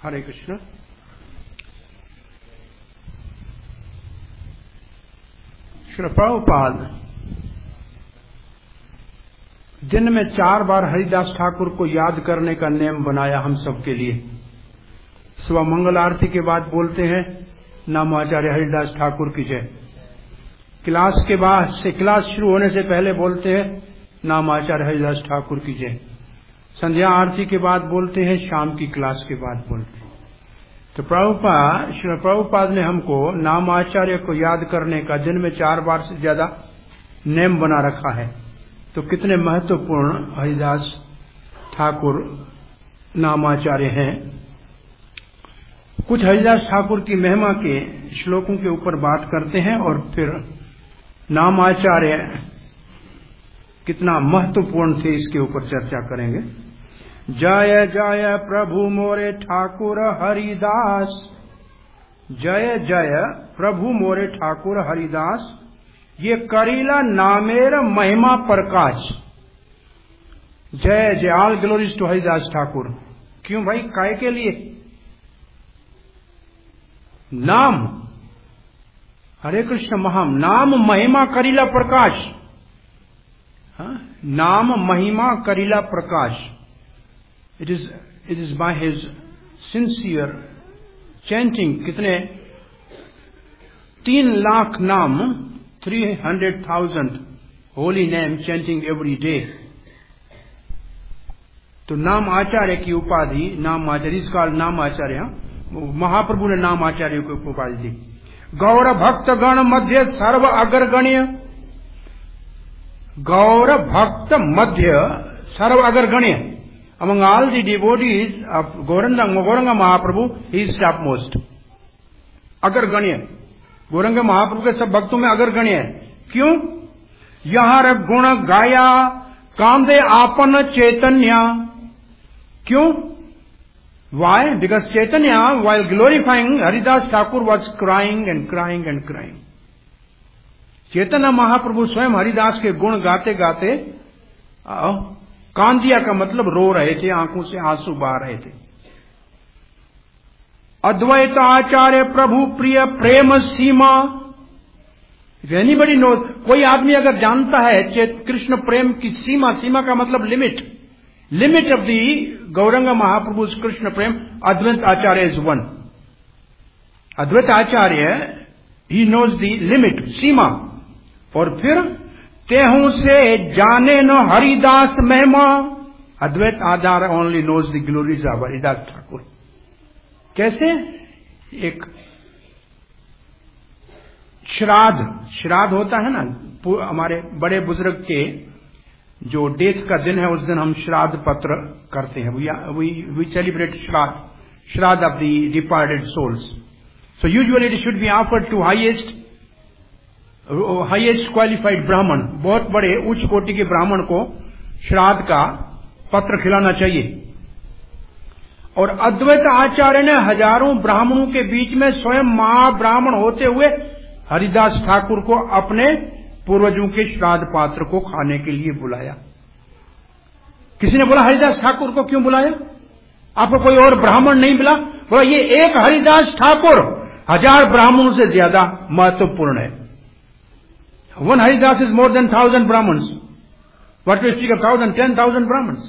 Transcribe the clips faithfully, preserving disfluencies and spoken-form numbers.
हरे कृष्ण। श्री प्रभुपाद दिन में चार बार हरिदास ठाकुर को याद करने का नियम बनाया हम सबके लिए। सुबह मंगल आरती के बाद बोलते हैं नामाचार्य हरिदास ठाकुर की जय। क्लास के बाद से क्लास शुरू होने से पहले बोलते हैं नामाचार्य हरिदास ठाकुर की जय। संध्या आरती के बाद बोलते हैं, शाम की क्लास के बाद बोलते हैं। तो प्रभुपाद श्री प्रभुपाद ने हमको नामाचार्य को याद करने का दिन में चार बार से ज्यादा नियम बना रखा है। तो कितने महत्वपूर्ण हरिदास ठाकुर नामाचार्य हैं। कुछ हरिदास ठाकुर की महिमा के श्लोकों के ऊपर बात करते हैं और फिर नामाचार्य कितना महत्वपूर्ण थे इसके ऊपर चर्चा करेंगे। जय जय प्रभु मोरे ठाकुर हरिदास, जय जय प्रभु मोरे ठाकुर हरिदास, ये करीला नामेर महिमा प्रकाश। जय जय, all glories to Haridas Thakur. क्यों भाई, काय के लिए? नाम, हरे कृष्ण महाम, नाम महिमा करीला प्रकाश। हाँ? नाम महिमा करीला प्रकाश। It is it is by his sincere chanting, कितने तीन लाख नाम, three hundred thousand holy name chanting every day। तो नाम आचार्य की उपाधि, नाम आचार्य, इस काल नाम आचार्य, महाप्रभु ने नाम आचार्य को उपाधि दी। गौर भक्त गण मध्य सर्व अग्रगण्य, गौर भक्त मध्य सर्व अग्रगण्य। Among all the devotees of Gauranga, Gauranga Mahaprabhu, he is topmost. अग्रगण्य, गौरंग महाप्रभु के सब भक्तों में अग्रगण्य है। क्यों? यहां गुण गाया कांदे आपन चैतन्य। क्यों? Why? Because Chaitanya, while glorifying Haridas Thakur, was crying and crying and crying. Chaitanya Mahaprabhu स्वयं हरिदास के गुण गाते गाते कांदिया का मतलब रो रहे थे, आंखों से आंसू बहा रहे थे। अद्वैत आचार्य प्रभु प्रिय प्रेम सीमा। एनीबडी नो, कोई आदमी अगर जानता है कृष्ण प्रेम की सीमा, सीमा का मतलब limit, limit of the Gaurang Mahaprabhu Krishna प्रेम, अद्वैत आचार्य इज वन। अद्वैत आचार्य ही नोज दी लिमिट, सीमा। और फिर तेहू से जाने न हरिदास महिमा। अद्वैत आधार only knows the glories of Haridas Thakur. कैसे? एक श्राद्ध, श्राद्ध होता है ना, हमारे बड़े बुजुर्ग के जो डेथ का दिन है उस दिन हम श्राद्ध पत्र करते हैं। We we celebrate shraddha, shraddha of the departed souls. So usually it should be offered to highest highest qualified Brahmin. बहुत बड़े उच्च कोटि के ब्राह्मण को श्राद्ध का पत्र खिलाना चाहिए। और अद्वैत आचार्य ने हजारों ब्राह्मणों के बीच में स्वयं महाब्राह्मण होते हुए हरिदास ठाकुर को अपने पूर्वजों के श्राद्ध पात्र को खाने के लिए बुलाया। किसी ने बोला हरिदास ठाकुर को क्यों बुलाया? आपको कोई और ब्राह्मण नहीं मिला? बोला ये एक हरिदास ठाकुर हजार ब्राह्मणों से ज्यादा महत्वपूर्ण है। One Haridas is more than thousand Brahmins. What we speak of thousand, ten thousand Brahmins.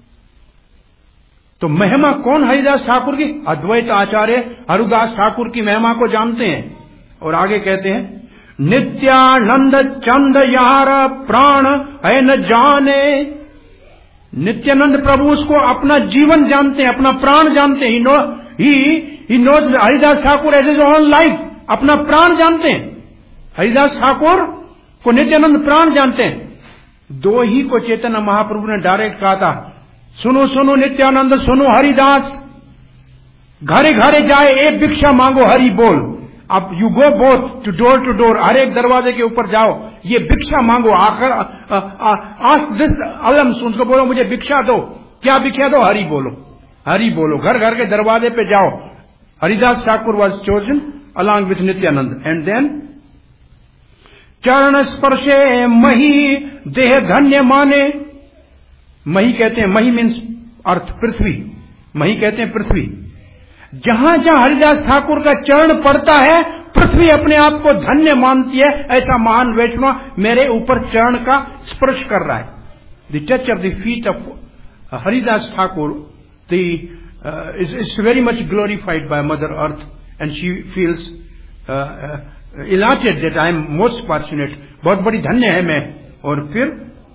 तो महिमा कौन हरिदास ठाकुर की? अद्वैत आचार्य हरिदास ठाकुर की महिमा को जानते हैं। और आगे कहते हैं नित्यानंद चंद यार प्राण है न जाने। नित्यानंद प्रभु उसको अपना जीवन जानते हैं, अपना प्राण जानते हैं। He know he he knows Haridas Thakur as his own life, अपना प्राण जानते हैं। हरिदास ठाकुर को नित्यानंद प्राण जानते हैं। दो ही को चैतन्य महाप्रभु ने डायरेक्ट कहा था, सुनो सुनो नित्यानंद, सुनो हरिदास, घरे घरे जाए एक भिक्षा मांगो हरि बोल। अब you go both to door to door, हर एक दरवाजे के ऊपर जाओ, ये भिक्षा मांगो। आखिर आस्क दिस अलम्स, उनको बोलो मुझे भिक्षा दो। क्या भिक्षा दो? हरि बोलो, हरि बोलो। घर घर के दरवाजे पे जाओ। Haridas Thakur was chosen along with Nityananda. And then चरण स्पर्शे मही देह धन्य माने। मही कहते हैं, मही मीन्स अर्थ, पृथ्वी। मही कहते हैं पृथ्वी। जहां जहां हरिदास ठाकुर का चरण पड़ता है पृथ्वी अपने आप को धन्य मानती है। ऐसा महान वैष्णव मेरे ऊपर चरण का स्पर्श कर रहा है। The touch of the feet of Haridas Thakur the is very much glorified by mother earth and she feels elated that I am most fortunate. बहुत बड़ी धन्य है मैं। और फिर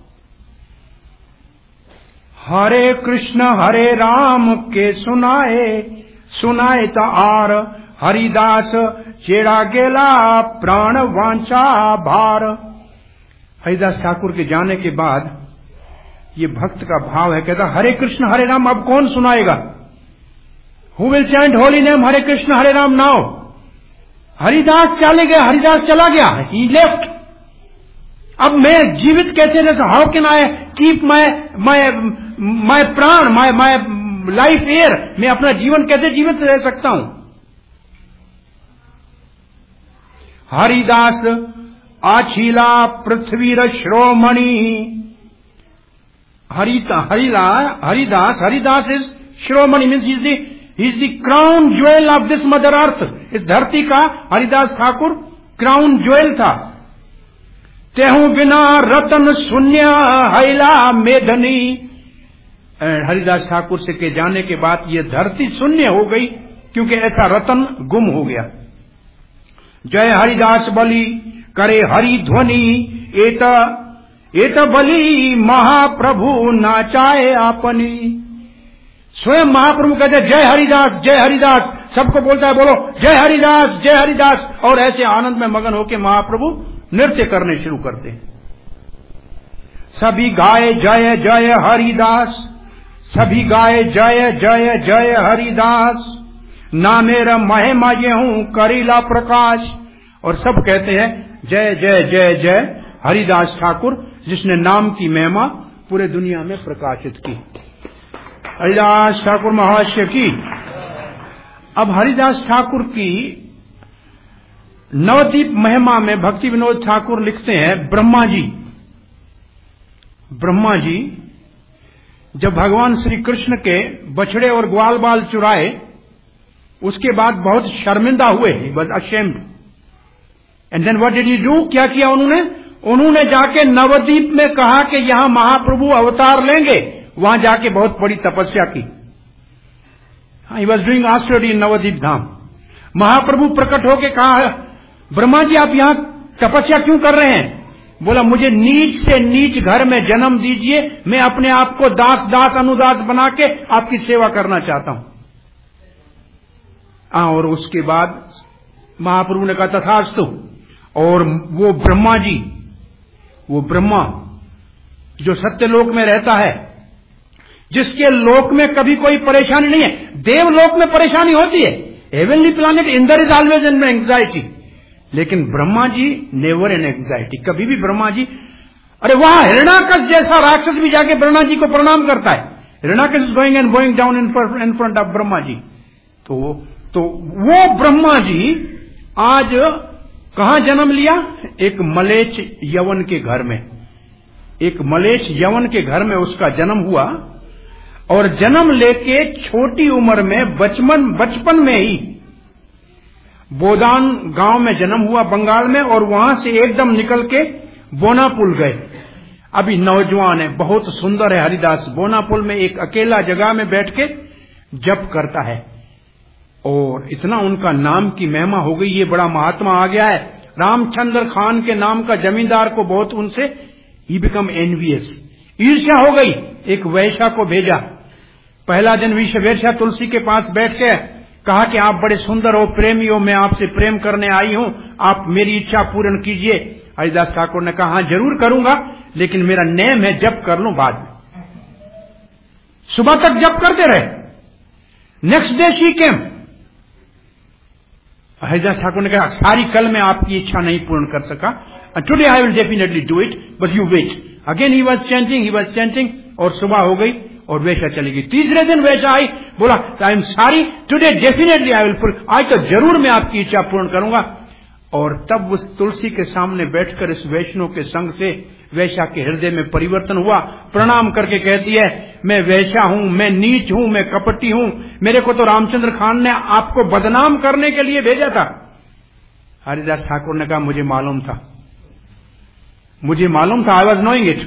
हरे कृष्ण हरे राम के सुनाए सुनाए ता आर हरिदास चेड़ा गेला प्राण वांछा भार। हरिदास ठाकुर के जाने के बाद ये भक्त का भाव है, कहता हरे कृष्ण हरे राम अब कौन सुनाएगा? Who will chant holy name Hare Krishna Hare Ram now? Haridas चले गए, हरिदास चला गया, ही लेफ्ट। अब मैं जीवित कैसे रह सकता? How can I keep my my my prana my my life air? मैं अपना जीवन कैसे जीवित रह सकता हूं? हरिदास आछीला पृथ्वी श्रोमणि। हरिता हरिला Haridas Haridas is shiromani means he is the he is the crown jewel of this mother earth. इस धरती का हरिदास ठाकुर क्राउन ज्वेल था। तेहू बिना रतन शून्य हैला मेधनी। हरिदास ठाकुर से के जाने के बाद ये धरती शून्य हो गई क्योंकि ऐसा रतन गुम हो गया। जय हरिदास बलि करे हरि ध्वनि एत एत बलि महाप्रभु नाचाए आपनी। स्वयं महाप्रभु कहते जय हरिदास जय हरिदास, सबको बोलता है बोलो जय हरिदास जय हरिदास। और ऐसे आनंद में मगन होकर महाप्रभु नृत्य करने शुरू करते हैं। सभी गाए जय जय हरिदास, सभी गाए जय जय जय हरिदास। ना मेरा महिमा ये हूं करीला प्रकाश। और सब कहते हैं जय जय जय जय हरिदास ठाकुर, जिसने नाम की महिमा पूरे दुनिया में प्रकाशित की। हरिदास ठाकुर महाशय की। अब हरिदास ठाकुर की नवदीप महिमा में भक्ति विनोद ठाकुर लिखते हैं, ब्रह्मा जी ब्रह्मा जी जब भगवान श्री कृष्ण के बछड़े और ग्वाल बाल चुराए उसके बाद बहुत शर्मिंदा हुए, he was ashamed. And then what did he do? क्या किया उन्होंने? उन्होंने जाके नवदीप में कहा कि यहां महाप्रभु अवतार लेंगे। वहां जाके बहुत बड़ी तपस्या की। He was doing austerity in Navadvip Dham. Mahaprabhu प्रकट होके कहा, ब्रह्मा जी आप यहां तपस्या क्यों कर रहे हैं? बोला मुझे नीच से नीच घर में जन्म दीजिए, मैं अपने आप को दास दास अनुदास बना के आपकी सेवा करना चाहता हूं। आ, और उसके बाद महाप्रभु ने कहा तथास्तु। और वो ब्रह्मा जी, वो ब्रह्मा जो सत्यलोक में रहता है, जिसके लोक में कभी कोई परेशानी नहीं है, देवलोक में परेशानी होती है, heavenly planet Indra is always in anxiety, लेकिन Brahma ji never in anxiety. कभी भी ब्रह्मा जी, अरे वहां हिरण्याकश जैसा राक्षस भी जाके ब्रह्मा जी को प्रणाम करता है। Hiranyakashipu is going and going down in front of Brahma ji. तो तो वो ब्रह्मा जी आज कहां जन्म लिया? एक मलेच्छ यवन के घर में। एक मलेच्छ यवन के घर में उसका जन्म हुआ। और जन्म लेके छोटी उम्र में बचपन बचपन में ही बोदान गांव में जन्म हुआ बंगाल में, और वहां से एकदम निकल के बोनापुल गए। अभी नौजवान है, बहुत सुंदर है हरिदास। बोनापुल में एक अकेला जगह में बैठ के जप करता है, और इतना उनका नाम की महिमा हो गई, ये बड़ा महात्मा आ गया है। रामचंद्र खान के नाम का जमींदार को बहुत उनसे ही बिकम एनवियस, ईर्ष्या हो गई। एक वैश्या को भेजा। पहला दिन वैश्या तुलसी के पास बैठ के कहा कि आप बड़े सुंदर हो, प्रेमी हो, मैं आपसे प्रेम करने आई हूं, आप मेरी इच्छा पूर्ण कीजिए। हरिदास ठाकुर ने कहा हाँ जरूर करूंगा, लेकिन मेरा नेम है जप कर लूं बाद में। सुबह तक जप करते रहे। Next day she came. Haridas Thakur ने कहा सारी कल मैं आपकी इच्छा नहीं पूर्ण कर सका, today I will definitely do it, but you wait. Again he was chanting he was chanting और सुबह हो गई और वैश्या चली गई। तीसरे दिन वैश्या आई, बोला I am sorry, today definitely I will full, आज तो जरूर मैं आपकी इच्छा पूर्ण करूंगा। और तब उस तुलसी के सामने बैठकर इस वैष्णव के संग से वैश्या के हृदय में परिवर्तन हुआ। प्रणाम करके कहती है, मैं वैश्या हूं, मैं नीच हूं, मैं कपटी हूं, मेरे को तो रामचंद्र खान ने आपको बदनाम करने के लिए भेजा था। हरिदास ठाकुर ने कहा, मुझे मालूम था, मुझे मालूम था, आई वॉज नोइंग इट,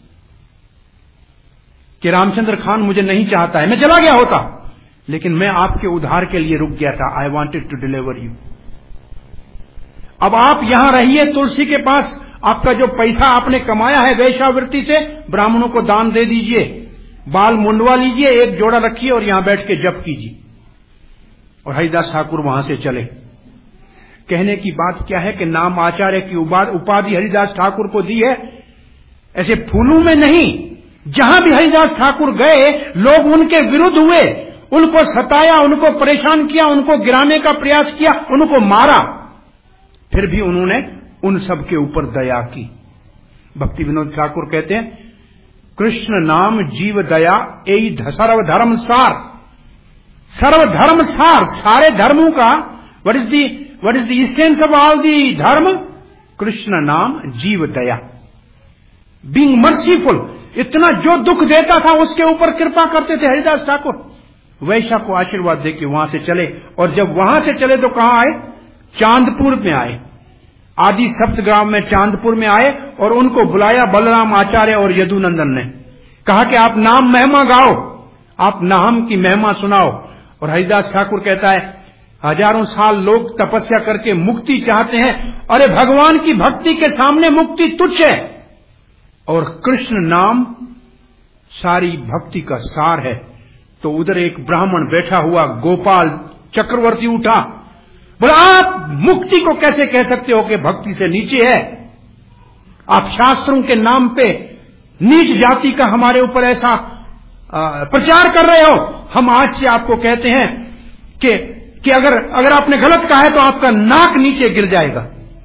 कि रामचंद्र खान मुझे नहीं चाहता है, मैं चला गया होता, लेकिन मैं आपके उद्धार के लिए रुक गया था। I wanted to deliver you. अब आप यहां रहिए तुलसी के पास, आपका जो पैसा आपने कमाया है वैश्यावृत्ति से, ब्राह्मणों को दान दे दीजिए, बाल मुंडवा लीजिए, एक जोड़ा रखिए और यहां बैठ के जप कीजिए। और हरिदास ठाकुर वहां से चले। कहने की बात क्या है कि नाम आचार्य की उपाधि हरिदास ठाकुर को दी है, ऐसे फूलों में नहीं। जहां भी हरिदास ठाकुर गए लोग उनके विरुद्ध हुए, उनको सताया, उनको परेशान किया, उनको गिराने का प्रयास किया, उनको मारा, फिर भी उन्होंने उन सब के ऊपर दया की। भक्ति विनोद ठाकुर कहते हैं, कृष्ण नाम जीव दया एई सर्वधर्म सार। सर्वधर्म सार, सारे धर्मों का what is the what is the essence of all the dharma? Krishna नाम जीव दया, बीइंग मर्सीफुल। इतना जो दुख देता था उसके ऊपर कृपा करते थे हरिदास ठाकुर। वैश्या को आशीर्वाद देके वहां से चले, और जब वहां से चले तो कहां आए? चांदपुर में आए। आदि सप्तग्राम में चांदपुर में आए और उनको बुलाया बलराम आचार्य और यदुनंदन ने। कहा कि आप नाम महिमा गाओ, आप नाम की महिमा सुनाओ। और हरिदास ठाकुर कहता है, हजारों साल लोग तपस्या करके मुक्ति चाहते हैं, अरे भगवान की भक्ति के सामने मुक्ति तुच्छ है, और कृष्ण नाम सारी भक्ति का सार है। तो उधर एक ब्राह्मण बैठा हुआ गोपाल चक्रवर्ती उठा, बोला, आप मुक्ति को कैसे कह सकते हो कि भक्ति से नीचे है? आप शास्त्रों के नाम पे नीच जाति का हमारे ऊपर ऐसा प्रचार कर रहे हो। हम आज से आपको कहते हैं कि कि अगर अगर आपने गलत कहा है तो आपका नाक नीचे गिर जाएगा।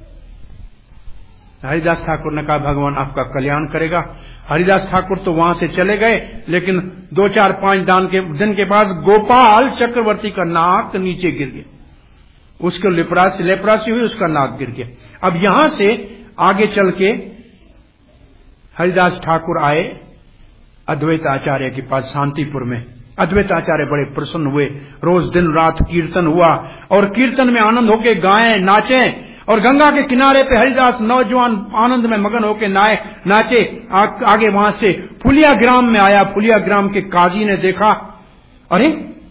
हरिदास ठाकुर ने कहा, भगवान आपका कल्याण करेगा। हरिदास ठाकुर तो वहां से चले गए, लेकिन दो चार पांच दान के दिन के बाद गोपाल चक्रवर्ती का नाक नीचे गिर गया, उसको लेप्रासी लेप्रासी हुई, उसका नाक गिर गया। अब यहां से आगे चल के हरिदास ठाकुर आए अद्वैत आचार्य के पास शांतिपुर में। अद्वैत आचार्य बड़े प्रसन्न हुए, रोज दिन रात कीर्तन हुआ, और कीर्तन में आनंद होके गाएं नाचे, और गंगा के किनारे पे हरिदास नौजवान आनंद में मगन होके नाए नाचे। आ, आगे वहां से फुलिया ग्राम में आया। फुलिया ग्राम के काजी ने देखा, अरे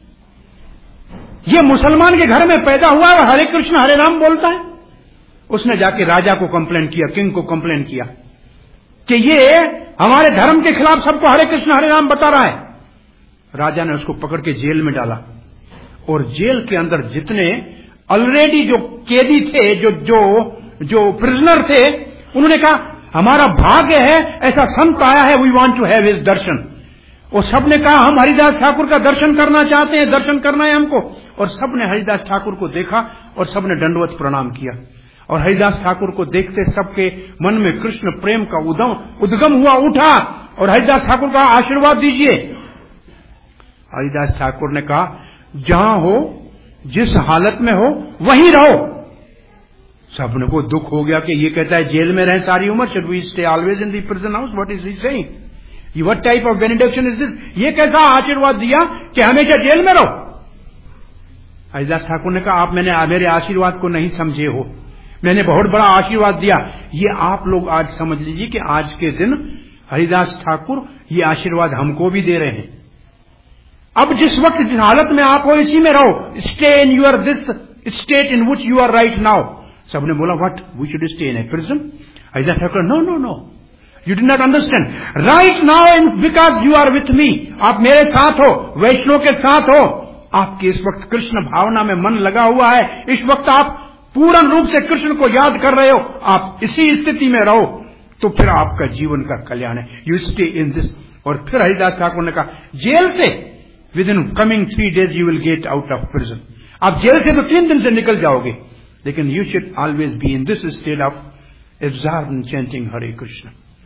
ये मुसलमान के घर में पैदा हुआ और हरे कृष्ण हरे राम बोलता है। उसने जाके राजा को कंप्लेंट किया, किंग को कंप्लेंट किया कि ये हमारे धर्म के खिलाफ सबको हरे कृष्ण हरे राम बता रहा है। राजा ने उसको पकड़ के जेल में डाला, और जेल के अंदर जितने ऑलरेडी जो कैदी थे, जो जो जो प्रिजनर थे, उन्होंने कहा हमारा भाग्य है ऐसा संत आया है, we want to have his darshan. और सबने कहा हम हरिदास ठाकुर का दर्शन करना चाहते हैं, दर्शन करना है हमको। और सबने हरिदास ठाकुर को देखा और सबने दंडवत प्रणाम किया। और हरिदास ठाकुर को देखते सबके मन में कृष्ण प्रेम का उदम उद्गम हुआ, उठा, और हरिदास ठाकुर का आशीर्वाद दीजिए। हरिदास ठाकुर ने कहा, जहां हो, जिस हालत में हो वहीं रहो। सबने को दुख हो गया कि ये कहता है जेल में रहे सारी उम्र, should we stay always in the prison house, what is he saying, what type of benediction is this? ये कैसा आशीर्वाद दिया कि हमेशा जेल में रहो? हरिदास ठाकुर ने कहा, आप मैंने मेरे आशीर्वाद को नहीं समझे हो, मैंने बहुत बड़ा आशीर्वाद दिया। ये आप लोग आज समझ लीजिए कि आज के दिन हरिदास ठाकुर ये आशीर्वाद हमको भी दे रहे हैं। अब जिस वक्त जिस हालत में आप हो इसी में रहो, stay in your this state in which you are right now. सबने बोला, what, we should stay in a prison? Haridas Thakur, no no no, you did not understand, right now in because you are with me, आप मेरे साथ हो, वैष्णव के साथ हो, आपके इस वक्त कृष्ण भावना में मन लगा हुआ है, इस वक्त आप पूर्ण रूप से कृष्ण को याद कर रहे हो, आप इसी स्थिति में रहो, तो फिर आपका जीवन का कल्याण है, यू स्टे इन दिस। और फिर हरिदास ठाकुर ने कहा, जेल से within coming three days you will get out of prison. आप जेल से तो तीन दिन से निकल जाओगे, लेकिन you should always be in this state of absorb chanting Hare Krishna.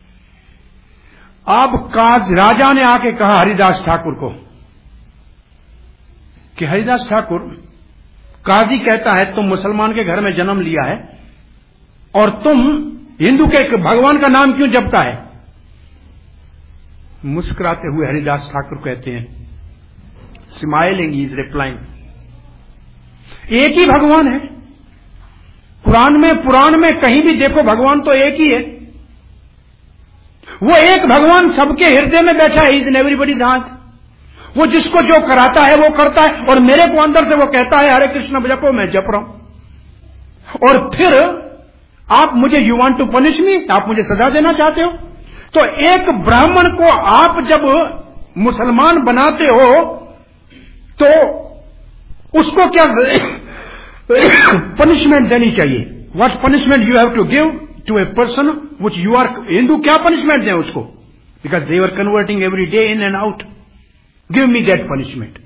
अब काज राजा ने आके कहा हरिदास ठाकुर को कि हरिदास ठाकुर, काजी कहता है तुम मुसलमान के घर में जन्म लिया है, और तुम हिंदू के भगवान का नाम क्यों जपता है? मुस्कुराते हुए हरिदास ठाकुर कहते हैं, स्माइलिंग इज रिप्लाइंग, एक ही भगवान है। कुरान में, पुराण में कहीं भी देखो भगवान तो एक ही है। वो एक भगवान सबके हृदय में बैठा है, इज इन एवरीबॉडीज हार्ट। वो जिसको जो कराता है वो करता है, और मेरे को अंदर से वो कहता है हरे कृष्ण जपो, मैं जप रहा हूं। और फिर आप मुझे, you want to punish me, आप मुझे सजा देना चाहते हो? तो एक ब्राह्मण को आप जब मुसलमान बनाते हो तो उसको क्या पनिशमेंट देनी चाहिए? What punishment you have to give to a person which you are Hindu? क्या पनिशमेंट दें उसको? Because they are converting every day in and out. Give me that punishment.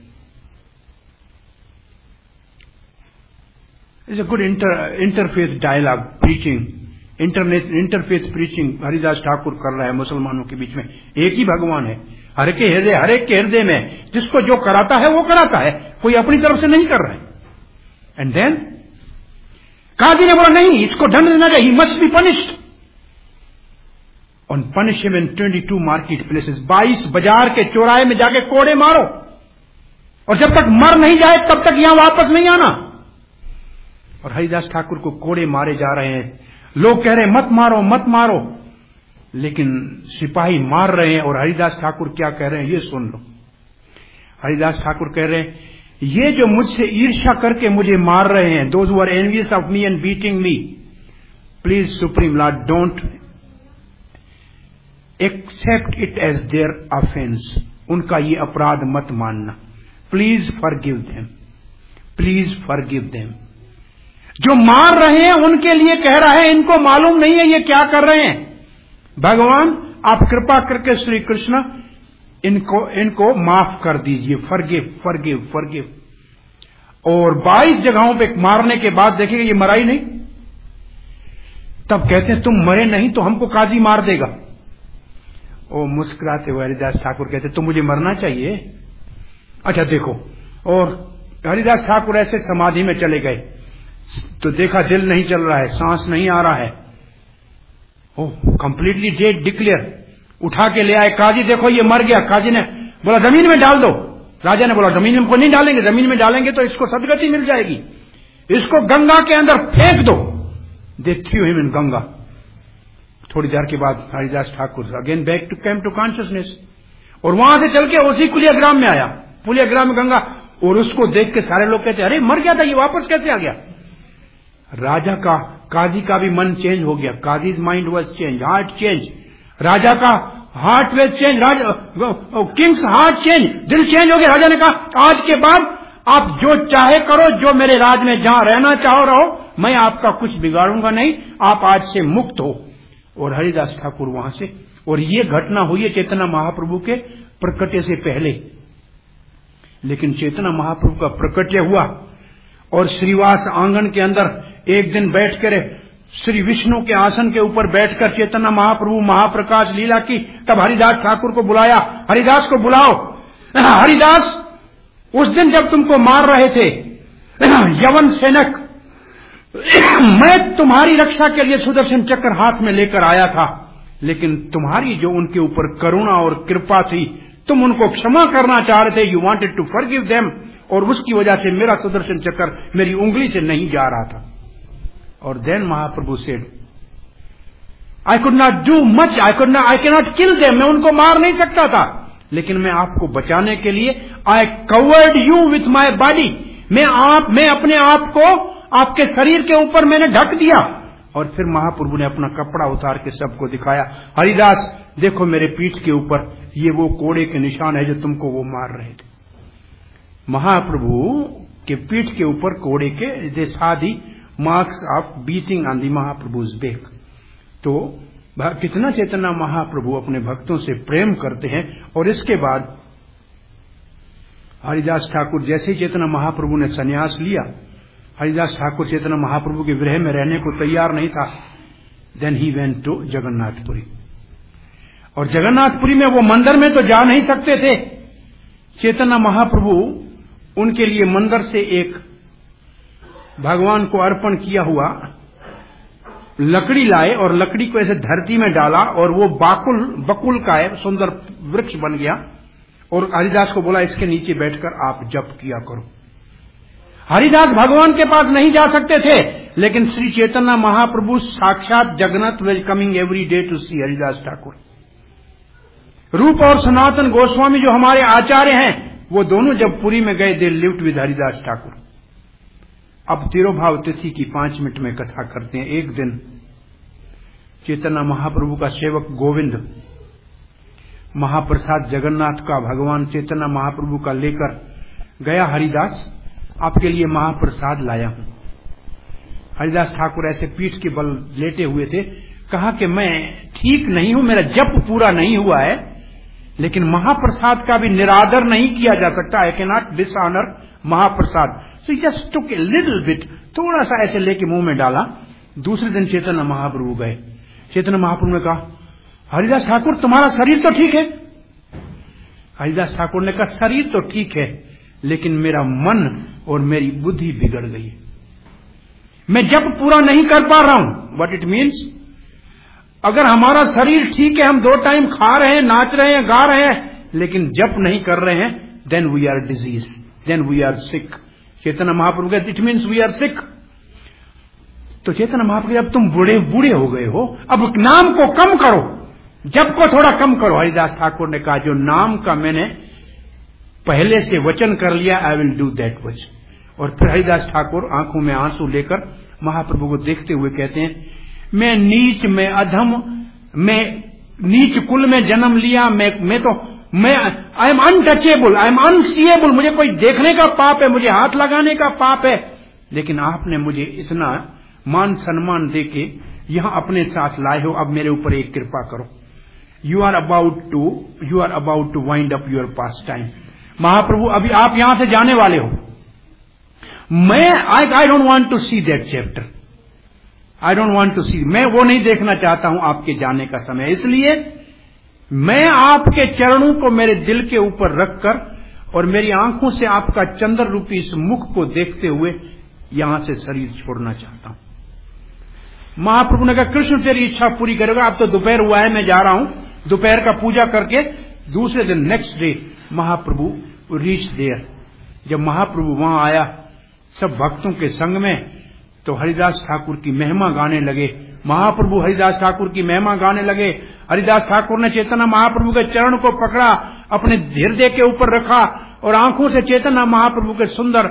It's a good inter interfaith dialogue preaching, internet interfaith preaching Haridas Thakur कर रहा है मुसलमानों के बीच में। एक ही भगवान है, हर के हृदय, हर एक के हृदय में जिसको जो कराता है वो कराता है, कोई अपनी तरफ से नहीं कर रहा है। एंड देन काजी ने बोला नहीं, इसको दंड देना चाहिए, he must be punished, on punish him in twenty two market places. बाईस बाजार के चौराहे में जाके कोड़े मारो, और जब तक मर नहीं जाए तब तक यहां वापस नहीं आना। और हरिदास ठाकुर को कोड़े मारे जा रहे हैं, लोग कह रहे हैं मत मारो मत मारो, लेकिन सिपाही मार रहे हैं। और हरिदास ठाकुर क्या कह रहे हैं ये सुन लो। हरिदास ठाकुर कह रहे हैं, ये जो मुझसे ईर्ष्या करके मुझे मार रहे हैं, those who are envious of me and beating me, please supreme lord don't accept it as their offence. उनका ये अपराध मत मानना, please forgive them, please forgive them. जो मार रहे हैं उनके लिए कह रहा है, इनको मालूम नहीं है ये क्या कर रहे हैं। भगवान आप कृपा करके श्री कृष्ण इनको इनको माफ कर दीजिए, फॉरगिव फॉरगिव फॉरगिव। और बाईस जगहों पे मारने के बाद देखिएगा ये मरा ही नहीं। तब कहते हैं तुम मरे नहीं तो हमको काजी मार देगा। ओ मुस्कुराते हुए हरिदास ठाकुर कहते तो मुझे मरना चाहिए। अच्छा देखो, और हरिदास ठाकुर ऐसे समाधि में चले गए तो देखा दिल नहीं चल रहा है, सांस नहीं आ रहा है, ओ कंप्लीटली डेड डिक्लेयर। उठा के ले आए, काजी देखो ये मर गया। काजी ने बोला जमीन में डाल दो। राजा ने बोला जमीन में को नहीं डालेंगे, जमीन में डालेंगे तो इसको सदगति मिल जाएगी, इसको गंगा के अंदर फेंक दो। They threw him in Ganga. थोड़ी देर के बाद Haridas Thakur again back to came to consciousness, और वहां से चल के उसी पुलियाग्राम में आया। पुलियाग्राम में गंगा, और उसको देख के सारे लोग कहते अरे मर गया था, ये वापस कैसे आ गया? राजा का, काजी का भी मन चेंज हो गया। Kazi's mind was change, heart change. राजा का हार्ट वाज चेंज, राजा किंग्स हार्ट चेंज, दिल चेंज हो गया। राजा ने कहा आज के बाद आप जो चाहे करो, जो मेरे राज में जहां रहना चाहो रहो, मैं आपका कुछ बिगाड़ूंगा नहीं, आप आज से मुक्त हो। और हरिदास ठाकुर वहां से, और ये घटना हुई है चैतन्य महाप्रभु के प्रकटे से पहले। लेकिन चैतन्य महाप्रभु का प्रकट्य हुआ और श्रीवास आंगन के अंदर एक दिन बैठकर श्री विष्णु के आसन के ऊपर बैठकर चैतन्य महाप्रभु महाप्रकाश लीला की। तब हरिदास ठाकुर को बुलाया, हरिदास को बुलाओ। हरिदास, उस दिन जब तुमको मार रहे थे यवन सेनक, मैं तुम्हारी रक्षा के लिए सुदर्शन चक्र हाथ में लेकर आया था, लेकिन तुम्हारी जो उनके ऊपर करुणा और कृपा थी, तुम उनको क्षमा करना चाह रहे थे, you wanted to forgive them, और उसकी वजह से मेरा सुदर्शन चक्र मेरी उंगली से नहीं जा रहा था। और then Mahaprabhu said, I could not do much, I could not I can not kill them, मैं उनको मार नहीं सकता था, लेकिन मैं आपको बचाने के लिए I covered you with my body, मैं आप मैं अपने आप को आपके शरीर के ऊपर मैंने ढक दिया। और फिर महाप्रभु ने अपना कपड़ा उतार के सबको दिखाया, हरिदास देखो मेरे पीठ के ऊपर ये वो कोड़े के निशान है जो तुमको वो मार रहे थे। महाप्रभु के पीठ के ऊपर कोड़े के they saw the marks of beating on the Mahaprabhu's back. तो कितना चैतन्य महाप्रभु अपने भक्तों से प्रेम करते हैं। और इसके बाद हरिदास ठाकुर जैसे ही चैतन्य महाप्रभु ने संन्यास लिया, हरिदास ठाकुर चैतन्य महाप्रभु के विरह में रहने को तैयार नहीं था। Then he went to Jagannathpuri, और जगन्नाथपुरी में वो मंदिर में तो जा नहीं सकते थे। चैतन्य महाप्रभु उनके लिए मंदिर से एक भगवान को अर्पण किया हुआ लकड़ी लाए और लकड़ी को ऐसे धरती में डाला और वो बाकुल बकुल का है सुंदर वृक्ष बन गया। और हरिदास को बोला इसके नीचे बैठकर आप जप किया करो। हरिदास भगवान के पास नहीं जा सकते थे, लेकिन श्री चैतन्य महाप्रभु साक्षात Jagannath was coming every day to see Haridas Thakur. Rup और सनातन गोस्वामी जो हमारे आचार्य हैं, वो दोनों जब पुरी में गए, they lived with Haridas Thakur. अब तिरुभाव तिथि की पांच मिनट में कथा करते हैं। एक दिन चैतन्य महाप्रभु का सेवक गोविंद महाप्रसाद जगन्नाथ का भगवान चैतन्य महाप्रभु का लेकर गया, हरिदास आपके लिए महाप्रसाद लाया हूं। हरिदास ठाकुर ऐसे पीठ के बल लेटे हुए थे। कहा कि मैं ठीक नहीं हूं, मेरा जप पूरा नहीं हुआ है, लेकिन महाप्रसाद का भी निरादर नहीं किया जा सकता। आई can not dishonour mahaprasad. So just took a little bit, थोड़ा सा ऐसे लेके मुंह में डाला। दूसरे दिन चैतन्य महाप्रभु गए। चैतन्य महाप्रभु ने कहा, हरिदास ठाकुर तुम्हारा शरीर तो ठीक है? हरिदास ठाकुर ने कहा, शरीर तो ठीक है, लेकिन मेरा मन और मेरी बुद्धि बिगड़ गई। मैं जप पूरा नहीं कर पा रहा हूं। व्हाट इट मीन्स, अगर हमारा शरीर ठीक है, हम दो टाइम खा रहे हैं, नाच रहे हैं, गा रहे हैं, लेकिन जप नहीं कर रहे हैं, then we are disease, then we are sick. Chaitanya Mahaprabhu कहते it means we are sick. तो चैतन्य महाप्रभु, अब तुम बूढ़े बूढ़े हो गए हो, अब नाम को कम करो, जप को थोड़ा कम करो। हरिदास ठाकुर ने कहा, जो नाम का मैंने पहले से वचन कर लिया, आई विल डू दैट वचन। और फिर हरिदास ठाकुर आंखों में आंसू लेकर महाप्रभु को देखते हुए कहते हैं, मैं नीच, मैं अधम, मैं नीच कुल में जन्म लिया, मैं मैं तो मैं I am untouchable, I am unseeable, मुझे कोई देखने का पाप है, मुझे हाथ लगाने का पाप है, लेकिन आपने मुझे इतना मान सम्मान देके यहां अपने साथ लाए हो, अब मेरे ऊपर एक कृपा करो। You are about to you are about to wind up your pastime. Mahaprabhu, अभी आप यहां से जाने वाले हो। मैं I I don't want to see that chapter, I don't want to see, मैं वो नहीं देखना चाहता हूं आपके जाने का समय। इसलिए मैं आपके चरणों को मेरे दिल के ऊपर रखकर और मेरी आंखों से आपका चंद्र रूपी इस मुख को देखते हुए यहां से शरीर छोड़ना चाहता हूं। महाप्रभु ने कहा, कृष्ण तेरी इच्छा पूरी करेगा। अब तो दोपहर हुआ है, मैं जा रहा हूं। दोपहर का पूजा करके दूसरे दिन next day Mahaprabhu reach there. जब महाप्रभु वहां आया सब भक्तों के संग में, तो हरिदास ठाकुर की महिमा गाने लगे। महाप्रभु हरिदास ठाकुर की महिमा गाने लगे। हरिदास ठाकुर ने चैतन्य महाप्रभु के चरण को पकड़ा, अपने हृदय के ऊपर रखा और आंखों से चैतन्य महाप्रभु के सुंदर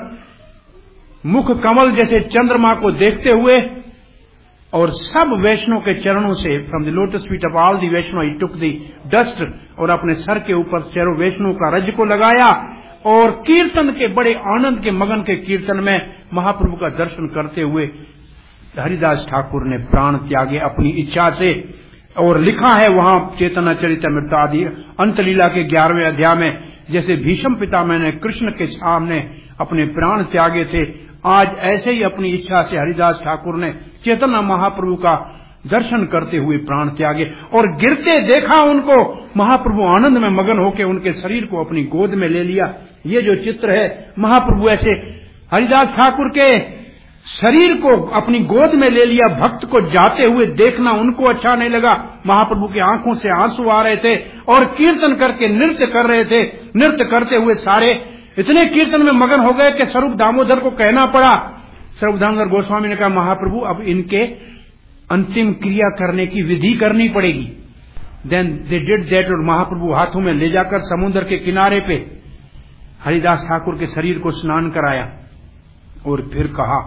मुख कमल जैसे चंद्रमा को देखते हुए और सब वैष्णव के चरणों से, from the lotus feet of all the Vaishnava he took the dust, और अपने सर के ऊपर चारों वैष्णव का रज को लगाया और कीर्तन के बड़े आनंद के मगन के कीर्तन में महाप्रभु का दर्शन करते हुए हरिदास ठाकुर ने प्राण त्यागे अपनी इच्छा से। और लिखा है वहां चैतन्य चरितमृत आदि अंतलीला के ग्यारहवें अध्याय में, जैसे भीष्म पितामह ने कृष्ण के सामने अपने प्राण त्यागे थे, आज ऐसे ही अपनी इच्छा से हरिदास ठाकुर ने चैतन्य महाप्रभु का दर्शन करते हुए प्राण त्यागे। और गिरते देखा उनको, महाप्रभु आनंद में मगन होकर उनके शरीर को अपनी गोद में ले लिया। ये जो चित्र है, महाप्रभु ऐसे हरिदास ठाकुर के शरीर को अपनी गोद में ले लिया। भक्त को जाते हुए देखना उनको अच्छा नहीं लगा। महाप्रभु की आंखों से आंसू आ रहे थे और कीर्तन करके नृत्य कर रहे थे। नृत्य करते हुए सारे इतने कीर्तन में मगन हो गए कि स्वरूप दामोदर को कहना पड़ा। स्वरूप दामोदर गोस्वामी ने कहा, महाप्रभु अब इनके अंतिम क्रिया करने की विधि करनी पड़ेगी। देन दे डिड दैट, और महाप्रभु हाथों में ले जाकर समुद्र के किनारे पे हरिदास ठाकुर के शरीर को स्नान कराया और फिर कहा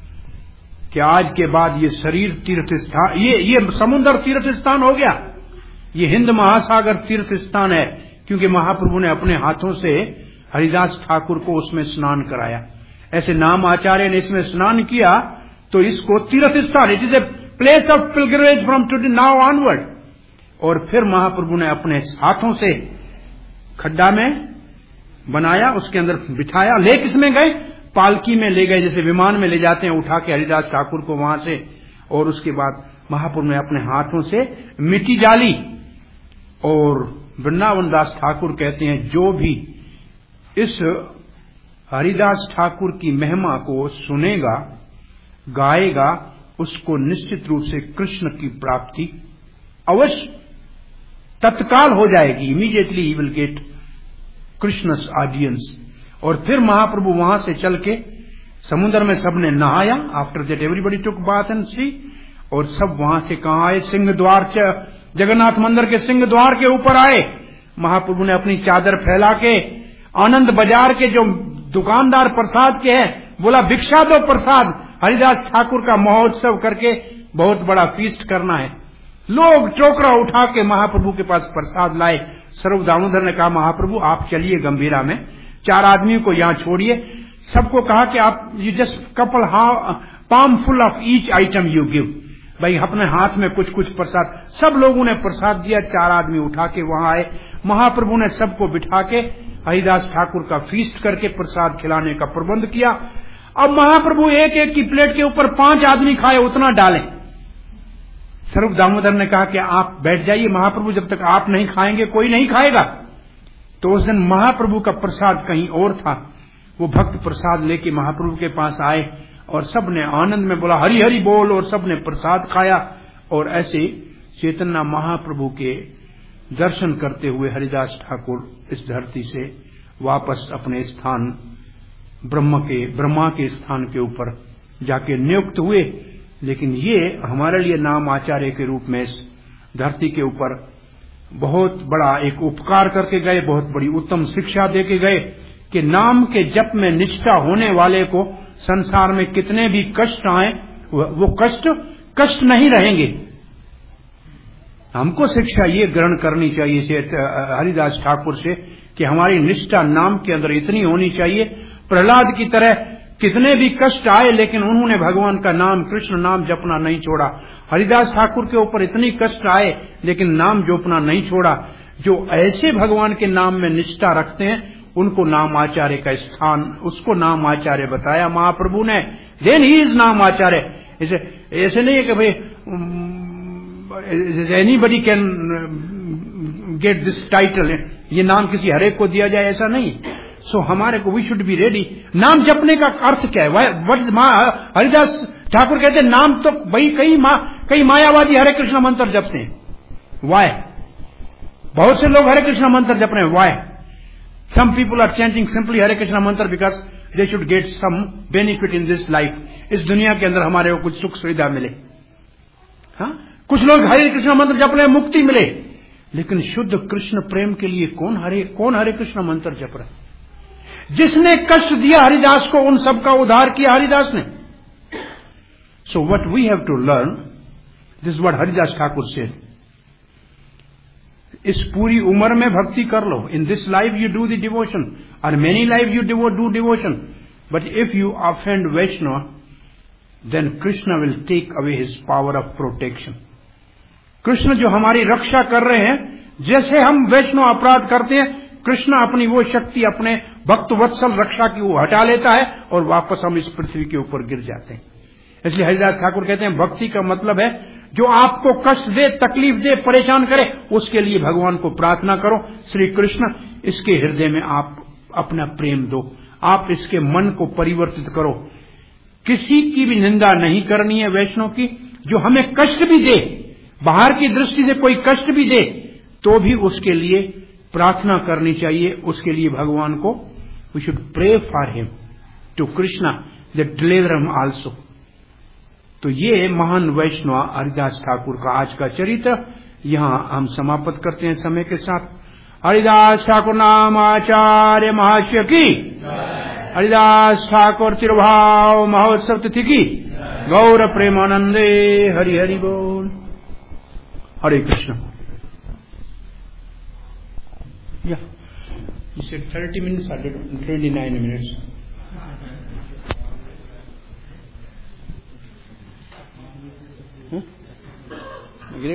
कि आज के बाद ये शरीर तीर्थ स्थान, ये ये समुद्र तीर्थ स्थान हो गया, ये हिंद महासागर तीर्थ स्थान है, क्योंकि महाप्रभु ने अपने हाथों से हरिदास ठाकुर को उसमें स्नान कराया। ऐसे नाम आचार्य ने इसमें स्नान किया तो इसको तीर्थ स्थान, it is a place of pilgrimage from today now onward. और फिर महाप्रभु ने अपने हाथों से खड्डा में बनाया, उसके अंदर बिठाया, ले किसमें गए, पालकी में ले गए, जैसे विमान में ले जाते हैं उठा के हरिदास ठाकुर को वहां से। और उसके बाद महाप्रभु ने अपने हाथों से मिट्टी डाली। और वृंदावन दास ठाकुर कहते हैं, जो भी इस हरिदास ठाकुर की महिमा को सुनेगा, गाएगा उसको निश्चित रूप से कृष्ण की प्राप्ति अवश्य तत्काल हो जाएगी। Immediately he will get Krishna's audience. और फिर महाप्रभु वहां से चल के समुद्र में सबने नहाया। After that everybody took bath and sea. और सब वहां से कहां आए? सिंह द्वार, जगन्नाथ मंदिर के सिंह द्वार के ऊपर आए। महाप्रभु ने अपनी चादर फैला के आनंद बाजार के जो दुकानदार प्रसाद के हैं बोला भिक्षा दो प्रसाद। हरिदास ठाकुर का महोत्सव करके बहुत बड़ा फीस्ट करना है। लोग टोकरा उठा के महाप्रभु के पास प्रसाद लाए। स्वरूप दामोदर ने कहा महाप्रभु आप चलिए गंभीरा में, चार आदमियों को यहां छोड़िए। सबको कहा कि आप you just couple how palm full of each item you give. भाई अपने हाथ में कुछ कुछ प्रसाद। सब लोगों ने प्रसाद दिया। चार आदमी उठा के वहां आए। महाप्रभु ने सबको बिठा के हरिदास ठाकुर का फीस्ट करके प्रसाद खिलाने का प्रबंध किया। अब महाप्रभु एक एक की प्लेट के ऊपर पांच आदमी खाए उतना डालें। स्वरूप दामोदर ने कहा कि आप बैठ जाइए महाप्रभु, जब तक आप नहीं खाएंगे कोई नहीं खाएगा। तो उस दिन महाप्रभु का प्रसाद कहीं और था। वो भक्त प्रसाद लेके महाप्रभु के पास आए और सबने आनंद में बोला हरि हरि बोल, और सबने प्रसाद खाया। और ऐसे चैतन्य महाप्रभु के दर्शन करते हुए हरिदास ठाकुर इस धरती से वापस अपने स्थान ब्रह्म के ब्रह्मा के स्थान के ऊपर जाके नियुक्त हुए। लेकिन ये हमारे लिए नाम आचार्य के रूप में इस धरती के ऊपर बहुत बड़ा एक उपकार करके गए, बहुत बड़ी उत्तम शिक्षा देके गए कि नाम के जप में निष्ठा होने वाले को संसार में कितने भी कष्ट आए वो कष्ट कष्ट नहीं रहेंगे। हमको शिक्षा ये ग्रहण करनी चाहिए हरिदास ठाकुर से कि हमारी निष्ठा नाम के अंदर इतनी होनी चाहिए। प्रहलाद की तरह कितने भी कष्ट आए लेकिन उन्होंने भगवान का नाम कृष्ण नाम जपना नहीं छोड़ा। हरिदास ठाकुर के ऊपर इतनी कष्ट आए लेकिन नाम जपना नहीं छोड़ा। जो ऐसे भगवान के नाम में निष्ठा रखते हैं उनको नाम आचार्य का स्थान, उसको नाम आचार्य बताया महाप्रभु ने। देन ही इज नाम आचार्य। ऐसे ऐसे नहीं है कि भाई anybody can get this title, ये नाम किसी हरेक को दिया जाए ऐसा नहीं। सो so, हमारे को वी शुड बी रेडी। नाम जपने का अर्थ क्या है? हरिदास ठाकुर कहते हैं नाम तो भाई कई मा, कई मायावादी हरे कृष्ण मंत्र जपते हैं। वाय? बहुत से लोग हरे कृष्ण मंत्र जप रहे हैं। Why? Some people are chanting simply Hare Krishna mantra because they should get some benefit in this life. इस दुनिया के अंदर हमारे को कुछ सुख सुविधा मिले। हाँ, कुछ लोग हरे कृष्ण मंत्र जप रहे हैं मुक्ति मिले। लेकिन शुद्ध कृष्ण प्रेम के लिए कौन हरे कौन हरे कृष्ण मंत्र जप रहा है? जिसने कष्ट दिया हरिदास को उन सब का उद्धार किया हरिदास ने। So what we have to learn, this what Haridas Thakur said, इस पूरी उम्र में भक्ति कर लो। In this life you do the devotion और many life you do devotion, but if you offend Vaishnava then Krishna will take away his power of protection. Krishna जो हमारी रक्षा कर रहे हैं, जैसे हम वैष्णव अपराध करते हैं कृष्ण अपनी वो शक्ति अपने भक्त वत्सल रक्षा की वो हटा लेता है और वापस हम इस पृथ्वी के ऊपर गिर जाते हैं। इसलिए हरिदास ठाकुर कहते हैं भक्ति का मतलब है जो आपको कष्ट दे, तकलीफ दे, परेशान करे, उसके लिए भगवान को प्रार्थना करो। श्री कृष्ण इसके हृदय में आप अपना प्रेम दो, आप इसके मन को परिवर्तित करो। किसी की भी निंदा नहीं करनी है वैष्णव की। जो हमें कष्ट भी दे, बाहर की दृष्टि से कोई कष्ट भी दे, तो भी उसके लिए प्रार्थना करनी चाहिए। उसके लिए भगवान को we should pray for him to Krishna that deliver him also. तो ये महान वैष्णव हरिदास ठाकुर का आज का चरित्र यहां हम समाप्त करते हैं समय के साथ। हरिदास ठाकुर नाम आचार्य महाशय की, हरिदास ठाकुर तिरुभाव महोत्सव तिथि की, गौर प्रेमानंदे हरि हरि बोल। हरे Krishna. Yeah, you said thirty minutes, I did twenty-nine minutes. Hmm?